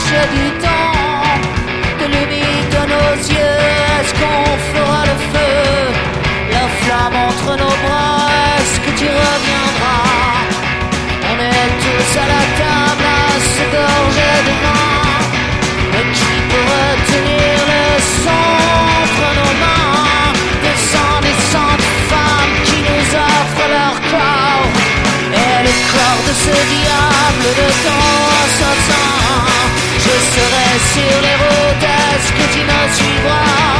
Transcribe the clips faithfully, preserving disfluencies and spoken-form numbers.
marche du temps, de l'humide de nos yeux. Est-ce qu'on fera le feu, la flamme entre nos bras? Est-ce que tu reviendras? On est tous à la table à se gorger de vin, mais qui peut retenir le son entre nos mains? Des cent des cent de femmes qui nous offrent leur corps, et le corps de ce diable de temps assassin. Je serai sur les routes, est-ce que tu me suivras?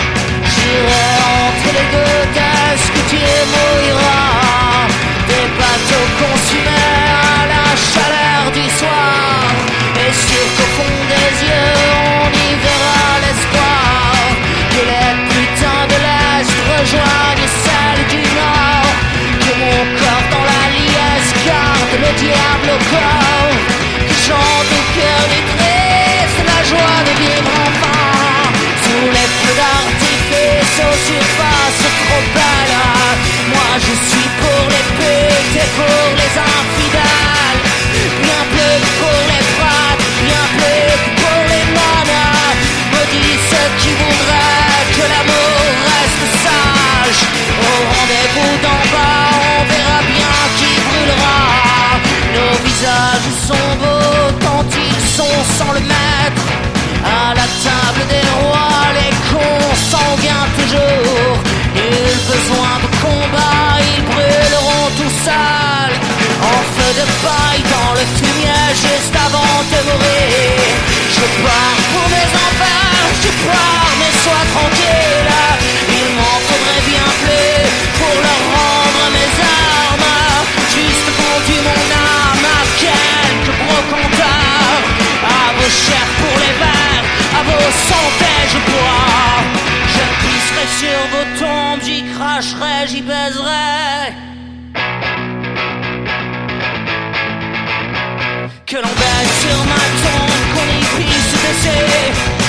J'irai entre les gouttes, est-ce que tu mouilleras? Des bateaux consumés à la chaleur du soir, et sûr qu'au fond des yeux on y verra l'espoir que les putains de l'Est rejoignent celles du Nord, que mon corps dans la liesse garde le diable au corps, que chante au cœur du triste la joie de vivre enfin sous les feux d'artifice aux surfaces trop belles. Moi je suis pour les putes et pour les infidèles, bien plus que pour les fratres, bien plus que pour les manas. Maudit ceux qui voudraient que l'amour reste sage. Au rendez-vous d'en bas, on verra bien qui brûlera. Nos visages sont beaux tant ils sont sans le maître. À la table des rois, les cons sanguins toujours. Nul besoin de combat, ils brûleront tout seuls, en feu de paille dans le fumier juste avant de mourir. Je pars pour mes enfers, je pars mais sois tranquille. Il m'en faudrait bien plus pour leur rendre mes armes, juste vendu mon âme à quelques brocanteurs. À vos chairs pour les verres, à vos santés je bois. Je pisserai sur vos tombes, j'y cracherai, j'y baiserai. Que l'on baisse sur ma tombe, qu'on y puisse dessus.